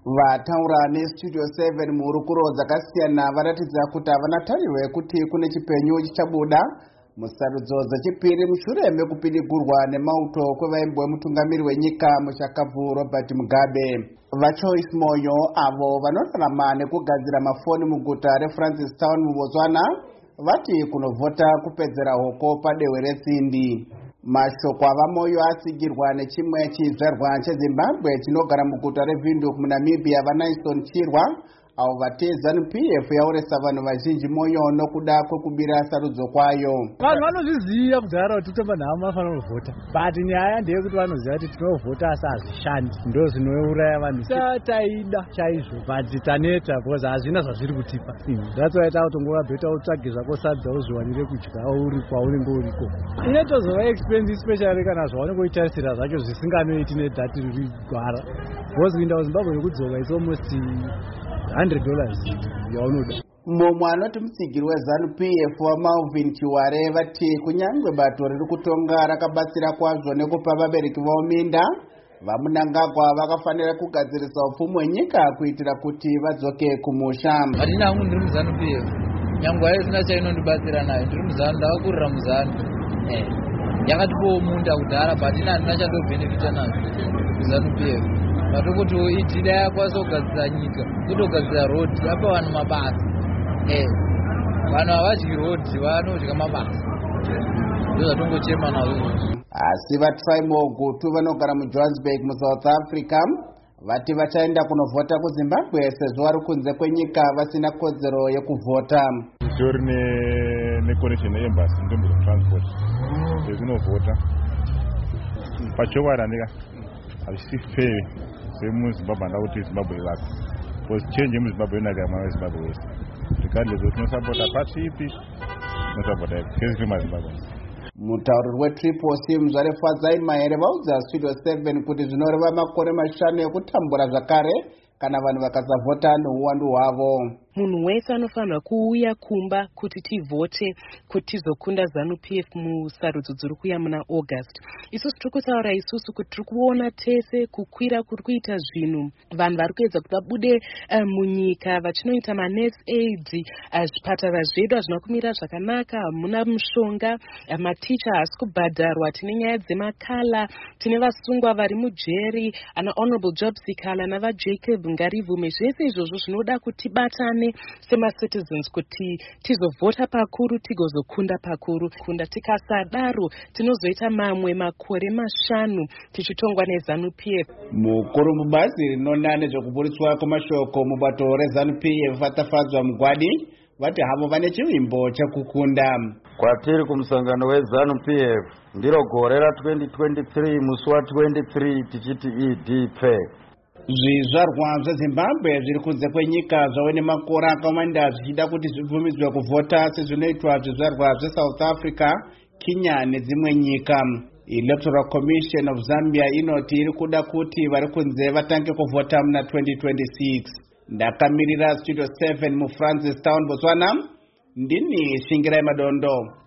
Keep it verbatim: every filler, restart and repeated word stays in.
Vataura neStudio seven murukuro dzakasiyana varatidza kuti havana tariro yekuti kune chipenyu chichabuda musarudzo dzechipiri mushure mekupidigurwa nemauto kwevaimbwe mutungamiri wenyika mushakavu Robert Mugabe. VaChoice Moyo avo vanorarama nekugadzira mafoni muguta reFrancistown muBotswana vati kunovhota kupedzera hoko padehwe reSindi. Mashoko avaMoyo asigirwa nechimwe chizvarwa cheZimbabwe chinogara muguta reVindhoek muNamibia vaNaison Chirwa avo vati ZANU-P F yauresa vanhu vazhinji moyo nokuda kwekubira sarudzo kwayo. Vanhu vanozviziva kudhara kuti topa nhamo vafanira kuvhota, but nyaya ndeyekuti vanoziva kuti tinovhota asi hazvishandi, ndo zvinouraya vanhu. Taida chaizvo but taneta because hazvina zvazviri kutipa. That's why takutongoa beta utsvage zvako sadza uzviwanire kudya uri kwaunenge uriko. Inotozova expensive especially kana zvaunenge uchitarisira zvacho zvisinganoiti nedhati riri gwara. Because kuinda kuZimbabwe nekudzoka it's almost one hundred dollars yaunoda. Mumwe anoti musigiri weZANU-P F waMalvin Chiware vati kunyangwe bato riri kutonga rakabatsira kwazvo nekupa vabereki vavo minda, vaMunangagwa vakafanira kugadzirisa upfumi hwenyika kuitira kuti vadzoke kumusha. Handina hangu ndiri muZANU-P F, nyangwe haisina chainondibatsira nayo, ndiri muZANU, ndakakurira muZANU. Eh, yakatipowo munda kudhara but ina handina chandobhenefita nazvo muZANU-P F. Vatokuti itida yakwanisa kugadzira nyika, kutogadzira road, apa vanhu mabasa. Eh, vanhu havadyi road, vanodya mabasa. Ndizvo zvatongochema nazvo. Asi vaTrimo Gutu vanogara muJohannesburg muSouth Africa vati vachaenda kunovhota kuZimbabwe sezvo vari kunze kwenyika vasina kodzero yekuvhota. Titori neconnection neembassy nzvimbo dzetransport dzezvinovhota pachokwadi andika hazvisi fair semuZimbabwe andakuti Zimbabwe ivako because change yemuZimbabwe inaka mwana weZimbabwe wese regardless kuti unosapota pati ipi unosapota specifically maZimbabwe. Mutauriri weTriple C Muzvare Fadzai Mahere vaudza Studio seven kuti zvinoreva makore mashanu ekutambura zvakare kana vanhu vakasavhota nouwandu hwavo. Munhu wese anofanira kuuya kumba kuti tivhote kuti tizokunda ZANU-P F musarudzo dziri kuuya muna August. Isusu tiri kutaura isusu kuti tiri kuona tese kukwira kuri kuita zvinhu. Vanhu vari kuedza kuti vabude uh, munyika vachinoita manurse aids, uh, zvipatara zvedu hazvina kumira zvakanaka, hamuna mushonga, uh, maticha haasi kubhadharwa, tine nyaya dzemakala, tine vasungwa vari mujeri, ana Honorable Job Sikala navaJacob Ngarivume. Zvese izvozvo zvinoda kuti batane sema citizens kuti tizovhota pakuru tigozokunda pakuru. Kunda tikasadaro tinozoita mamwe makore mashanu tichitongwa neZANU-P F. Mukuru mubazi rinona nezvekuburitswa kwemashoko mubato reZANU-P F vatafadzwa Mugwadi vati havo vane chivimbo chekukunda. Kwatiri kumusangano weZANU-P F ndiro gore ra twenty twenty-three musi wa twenty-three tichiti idipfe. Zvizvarwa zveZimbabwe zviri kunze kwenyika zvave nemakore akawanda zvichida kuti zvibvumidzwe kuvhota sezvinoitwa zvizvarwa zveSouth Africa, Kenya nedzimwe nyika. Electoral Commission of Zambia inoti iri kuda kuti vari kunze vatange kuvhota muna twenty twenty-six. Ndakamirira Studio seven muFrancistown, Botswana, ndini Shingirai Madondo.